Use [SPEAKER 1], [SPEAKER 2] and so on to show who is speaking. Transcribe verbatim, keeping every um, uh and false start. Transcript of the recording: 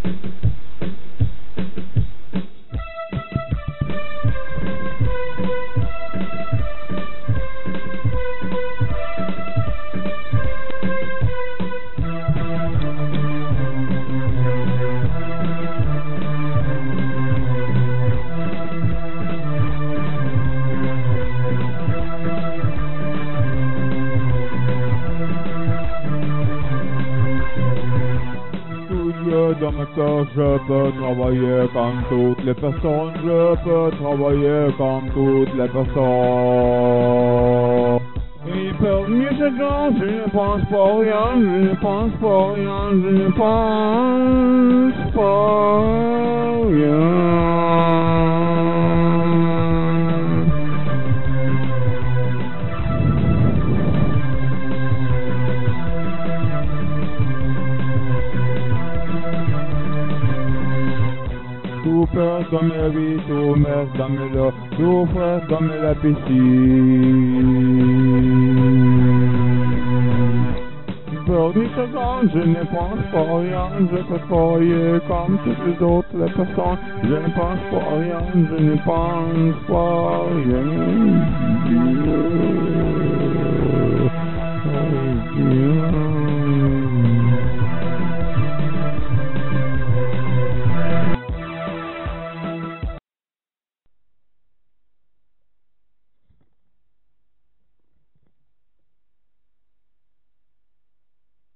[SPEAKER 1] Dans mon corps, je peux travailler comme toutes les personnes, je peux travailler comme toutes les personnes. Il peut mieux se dire, je ne pense pas rien, je ne pense pas rien, je ne pense pas rien. Tout peur comme la vie, tout merde comme l'eau, tout frère comme la piscine. Peur du second, je ne pense pas rien, je peux travailler comme toutes les autres personnes, je ne pense pas rien, je ne pense pas rien.